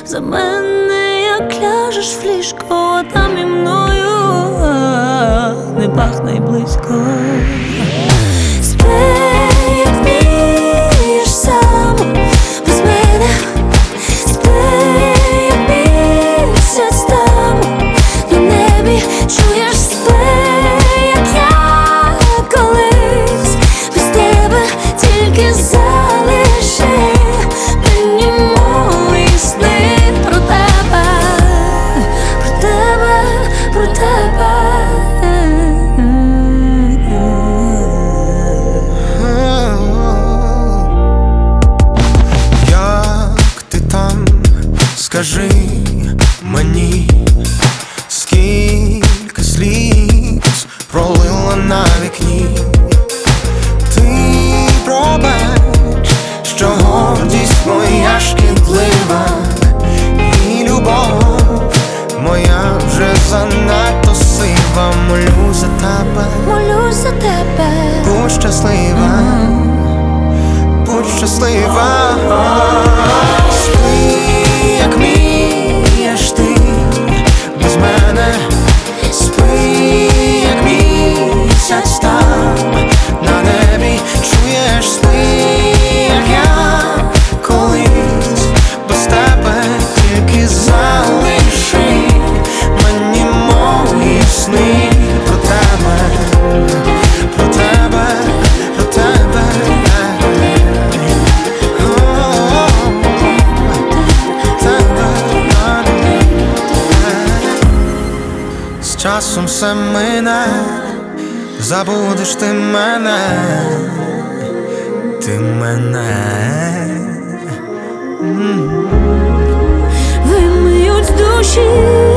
за мене, як ляжеш в ліжко, а там і мною не пахне й близько. Спи, як вмієш сам, без мене. Спи, як місяць там на небі. Чуєш, спи, як я колись, без тебе тільки залиши мені мої сни про тебе, про тебе, про тебе. Як ти там, скажи мені, скільки сліз пролила на вікні. Ти пробач, що гордість моя шкідлива, і любов моя вже занадто сива. Молю за тебе, Молюсь за тебе. будь щаслива, будь щаслива. Спи, як вмієш ти без мене. Спи, як місяць там на небі. Чуєш, спи, як я колись, без тебе тільки залиши мені мої сни про тебе, про тебе, про тебе. З часом все мине, забудеш ти мене, ти мене. Вимиють з душі